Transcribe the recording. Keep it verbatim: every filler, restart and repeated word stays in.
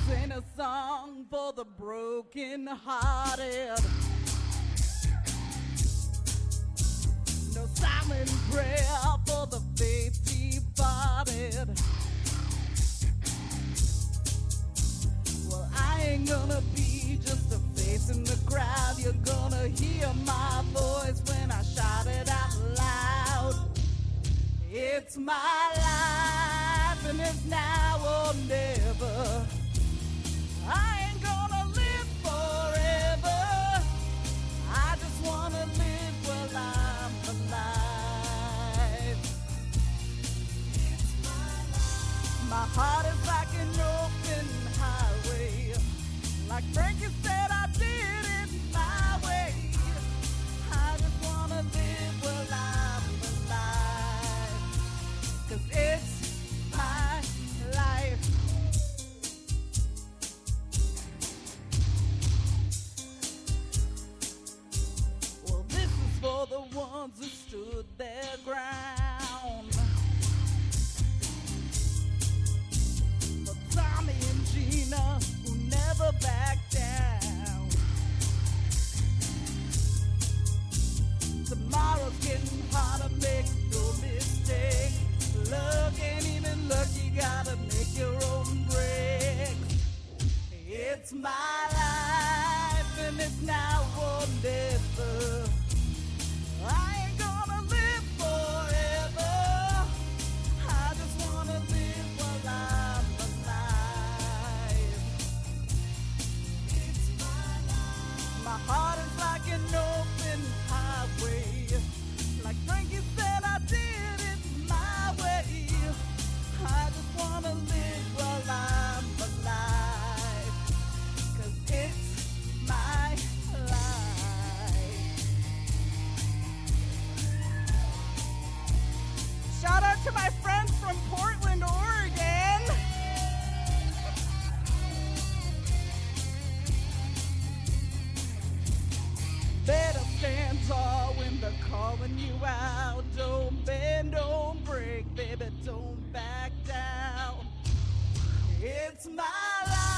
ain't a song for the broken hearted. No silent prayer for the faith departed. Well, I ain't gonna be just a face in the crowd. You're gonna hear my voice when I shout it out loud. It's my life and it's now or never. I ain't gonna live forever. I just wanna live while I'm alive. It's my life. My heart is like an open highway. Like Frankie said, I did it my way. I just wanna live while I'm alive. 'Cause it's my life. Well, this is for the ones who stood their ground. For Tommy and Gina, who never backed down. Tomorrow's getting harder, make no mistake. Luck ain't even luck, you gotta make your own breaks. It's my life and it's now or never. I ain't gonna live forever. I just wanna live while I'm alive. It's my life. My heart is like an open highway. Like Frankie said, I did it my way. I just wanna live while I'm alive. 'Cause it's my life. Shout out to my friends from Portland, Oregon. Better stand tall when they're calling you out. Don't bend, don't break, baby, don't back down. It's my life.